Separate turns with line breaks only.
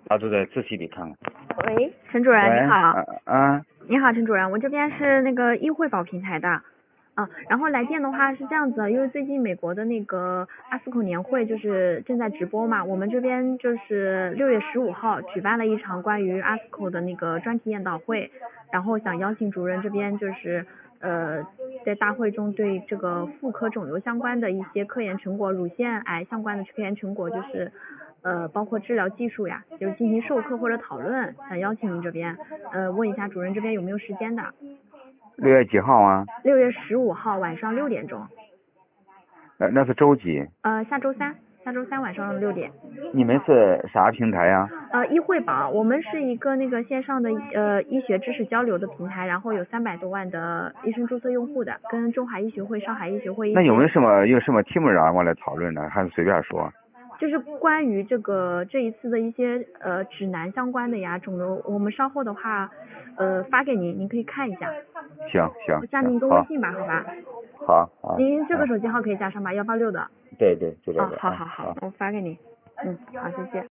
他都在仔细的看。
喂，陈主任
喂，
你好。
啊，
你好，陈主任，我这边是那个易惠宝平台的。然后来电的话是这样子的，因为最近美国的那个阿斯口年会就是正在直播嘛，我们这边就是6月15号举办了一场关于阿斯口的那个专题研讨会，然后想邀请主任这边就是在大会中对这个妇科肿瘤相关的一些科研成果、乳腺癌相关的科研成果，就是包括治疗技术呀，就是进行授课或者讨论，想邀请您这边问一下主任这边有没有时间的。
6月几号啊
？6月15号晚上6点钟。
那是周几？
下周三晚上6点。
你们是啥平台呀？
易惠宝，我们是一个那个线上的医学知识交流的平台，然后有300多万的医生注册用户的，跟中海医学会、上海医学会一些。
那有没有什么题目让我来讨论呢？还是随便说？
就是关于这一次的一些指南相关的呀，肿瘤，我们稍后的话发给您，您可以看一下。
行，
我加您一个微信吧，好吧？
好。
您这个手机号可以加上吧，186的。
对，就这个。
好，我发给您。好，谢谢。